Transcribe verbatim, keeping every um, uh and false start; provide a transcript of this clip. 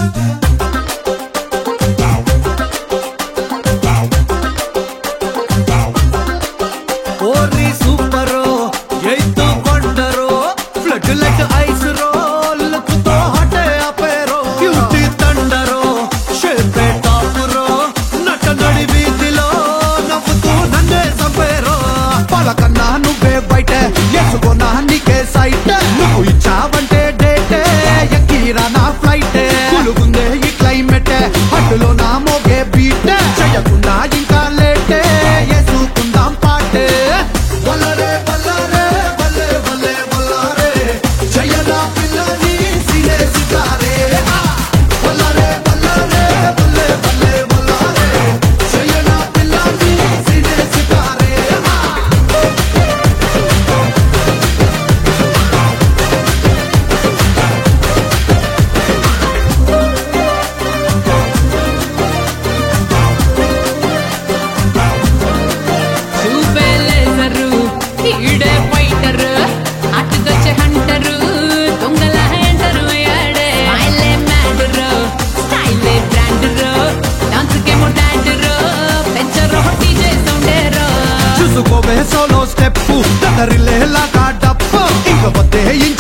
హట్టులో నా మోగే బీటే చేయకుండా ఇంకా లేటే ఏసుకుందాం పాటే వల్లరే వల్లరే వల్లే వల్లే వల్లరే జయనా పిల్లని సిరే సితారే వల్లరే వల్లరే వల్లే వల్లే వల్లరే జయనా పిల్లని సిరే సితారే చూసుకోవే సోలో స్టెప్ దరిలేలాగా డప్పు ఇంక వద్దే ఇంక